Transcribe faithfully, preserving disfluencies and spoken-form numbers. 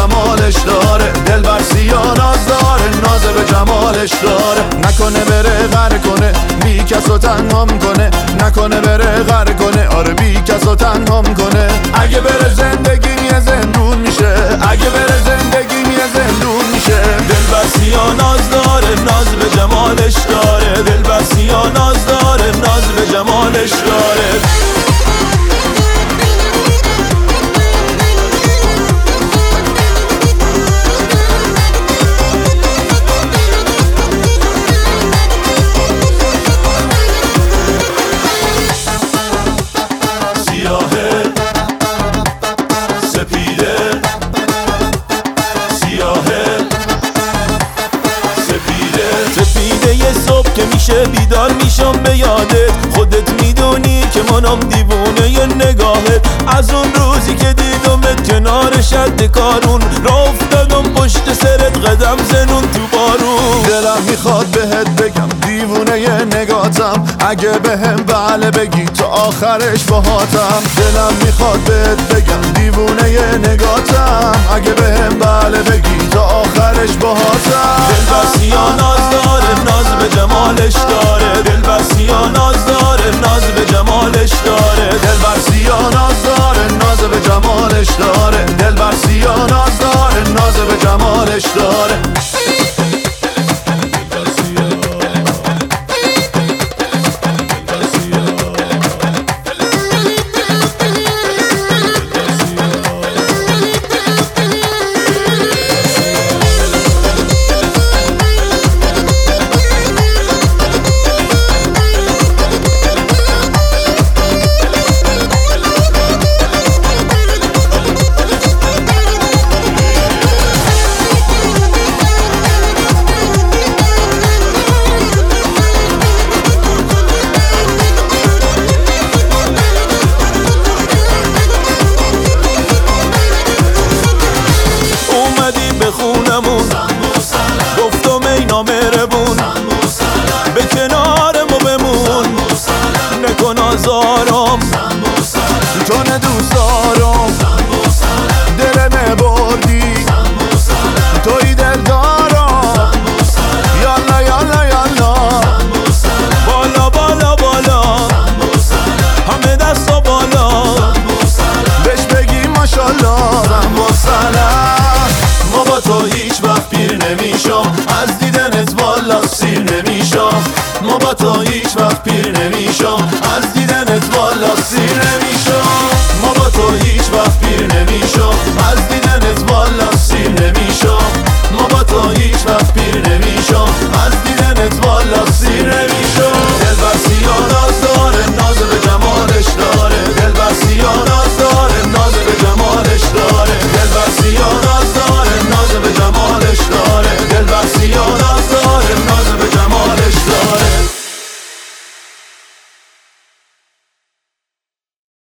جمالش داره، دلبر سیاه ناز داره، ناز به جمالش داره. نکنه بره غر کنه بی کسو تنهام کنه، نکنه بره غر کنه آره بی کسو تنهام کنه. اگه بره زندگی یه زندون میشه، اگه بره زندگی یه زندون میشه. دلبر سیاه ناز داره، ناز به جمالش داره، دلبر سیاه ناز داره، ناز به جمالش داره. که میشه بیدار میشم به یادت، خودت میدونی که منم دیوونه ی نگاهت. از اون روزی که دیدمت کنار شد کارون، را افتادم پشت سرت قدم زنون تو بارون. دلم میخواد بهت بگم دیوونه ی نگاتم، اگه بهم بله بگی تا آخرش باهاتم. دلم میخواد بهت بگم دیوونه ی نگاتم، اگه بهم بله بگی تا آخرش باهاتم. دلبر سیاه ناز داره، ناز به جمالش داره، دلبر سیاه ناز داره، ناز به جمالش داره. دلبر سیاه ناز داره، ناز به جمالش داره، دلبر سیاه ناز داره، ناز به جمالش داره. به خونمون گفتم ای نامهربون، به کنار ما بمون، نکن آزارم، تو نه دوست دارم، دلمه بردی، توی دل دارم. یالا یالا یالا بالا بالا بالا، همه دستا بالا، بهش بگی ماشالله. زن با سلام، ما با تو هیچ وقت پیر نمیشم، از دیدنت والا سیر نمیشم. ما با تو هیچ وقت پیر نمیشم، از دیدنت والا سیر نمیشم.